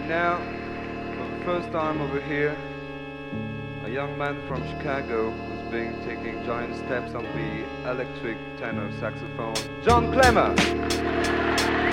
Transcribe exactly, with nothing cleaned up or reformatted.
now, for the first time over here, a young man from Chicago who's been taking giant steps on the electric tenor saxophone, John Clemmer.